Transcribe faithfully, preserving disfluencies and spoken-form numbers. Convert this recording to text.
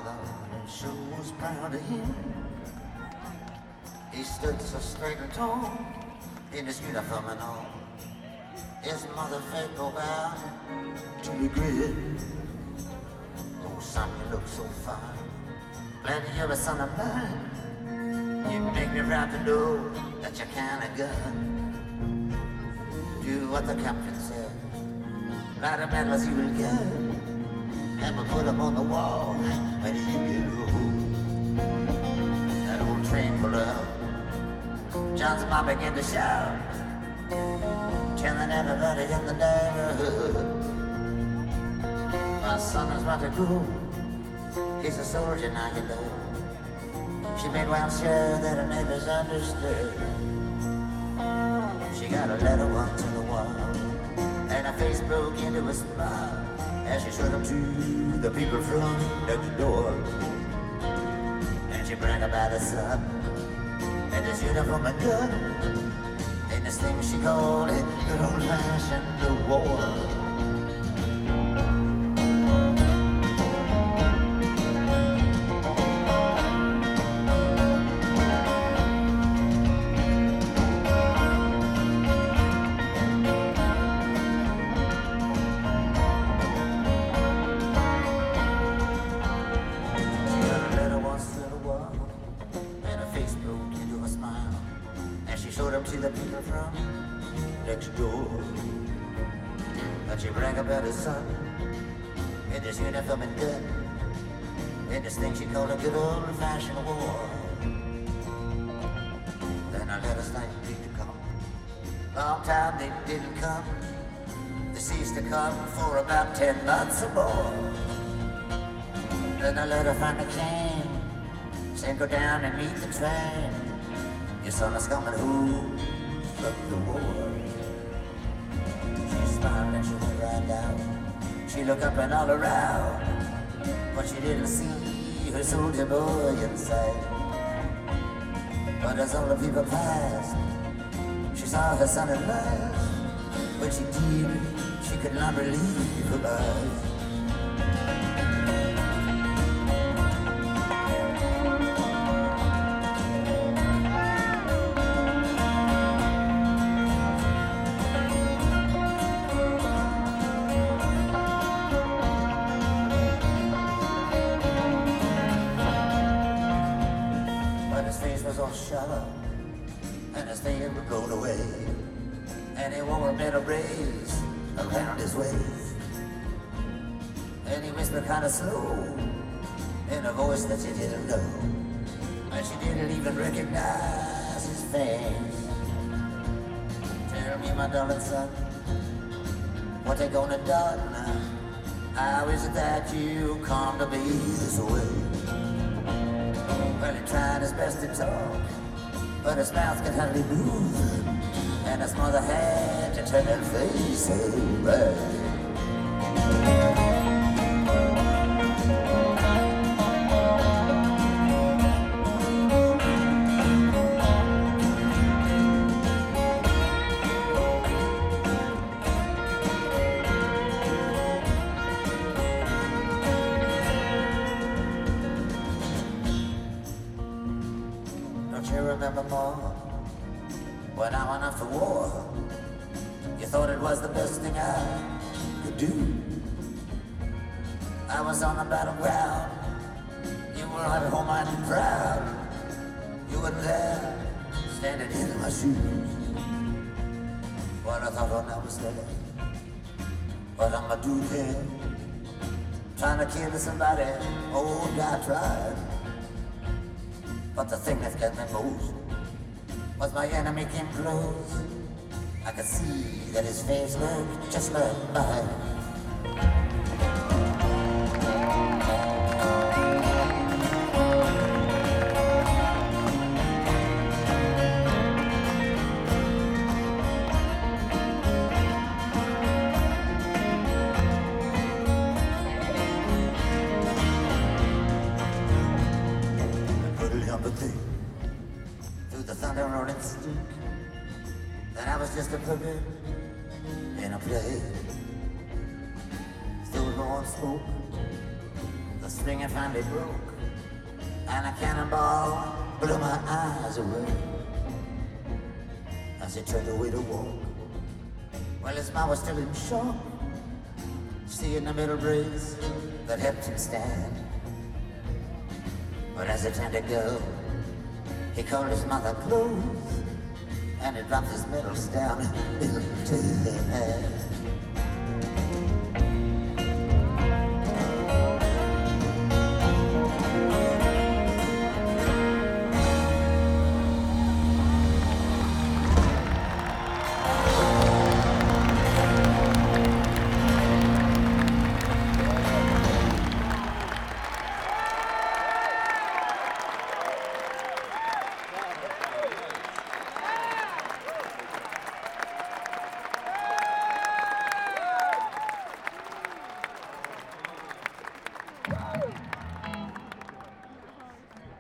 father sure was proud of him. He stood so straight and tall in his uniform and all. His mother felt go bound to regret. Oh, son, you look so fine. Glad you're a son of mine. You make me proud to know that you're kind of good. Do what the captain said. Light a medal as you will get. And we'll put them on the wall when you get home. That old train pulled up. John's mom began to shout, telling everybody in the neighborhood, my son is about to go. He's a soldier now, you know. She made well sure that her neighbors understood. She got a letter one to the wall, and her face broke into a smile as she showed them to the people from next door. And she bragged about her son and his uniform and gun, and this thing she called it good old-fashioned war. To the people from next door, but she brag about his son in his uniform and gun, in this thing she called a good old-fashioned war. Then I let us night need to come. Long time they didn't come. They ceased to come for about ten months or more. Then I let her finally came, said go down and meet the train. Your son is coming home from the war. She smiled and she went right down. She looked up and all around, but she didn't see her soldier boy inside. But as all the people passed, she saw her son at last. When she did, she could not believe her eyes. All shut up, and his face was blown away, and he wore a metal brace around his waist, and he whispered kind of slow in a voice that she didn't know, and she didn't even recognize his face. Tell me, my darling son, what they gonna do now? How is it that you come to be this way? Well, he tried his best to talk, but his mouth could hardly move, and his mother had to turn her face away. Remember more when I went off to war? You thought it was the best thing I could do. I was on the battleground. You were at home and proud. You were there, standing in my shoes. Well, I thought when I was there, what am I doing here? Trying to kill somebody. Oh, I tried. But the thing that got me most was my enemy came close. I could see that his face looked just like mine. Through the thunder rolling stick, that I was just a puppet in a play. Through the warm smoke, the the string had finally broke, and a cannonball blew my eyes away. As he turned away to walk, well, his mom was still in shock, seeing the metal brace that helped him stand. But as he turned to go, he called his mother close, and he dropped his medals down into his hand.